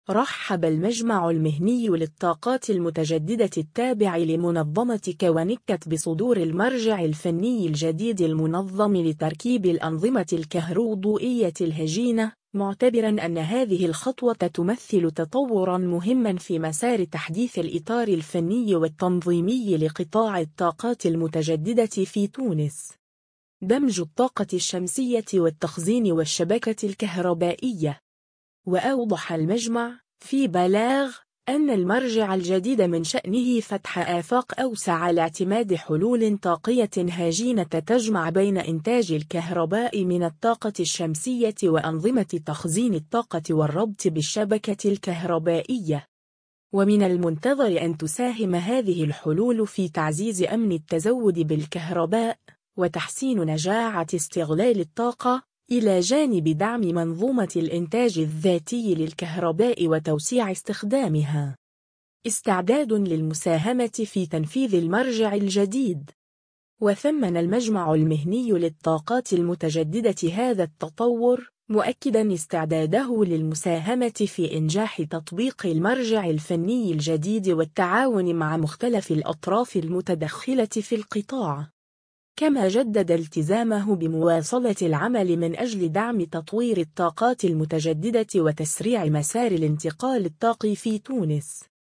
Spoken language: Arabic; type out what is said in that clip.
رحب المجمع المهني للطاقات المتجددة التابع لمنظمة كونكت بصدور المرجع الفني الجديد المنظم لتركيب الأنظمة الكهروضوئية الهجينة، معتبراً أن هذه الخطوة تمثل تطوراً مهماً في مسار تحديث الإطار الفني والتنظيمي لقطاع الطاقات المتجددة في تونس. دمج الطاقة الشمسية والتخزين والشبكة الكهربائية. وأوضح المجمع في بلاغ أن المرجع الجديد من شأنه فتح آفاق أوسع لاعتماد حلول طاقية هجينة تجمع بين إنتاج الكهرباء من الطاقة الشمسية وأنظمة تخزين الطاقة والربط بالشبكة الكهربائية. ومن المنتظر أن تساهم هذه الحلول في تعزيز أمن التزود بالكهرباء وتحسين نجاعة استغلال الطاقة، إلى جانب دعم منظومة الإنتاج الذاتي للكهرباء وتوسيع استخدامها. استعداد للمساهمة في تنفيذ المرجع الجديد. وثمن المجمع المهني للطاقات المتجددة هذا التطور، مؤكداً استعداده للمساهمة في إنجاح تطبيق المرجع الفني الجديد والتعاون مع مختلف الأطراف المتدخلة في القطاع. كما جدد التزامه بمواصلة العمل من أجل دعم تطوير الطاقات المتجددة وتسريع مسار الانتقال الطاقي في تونس.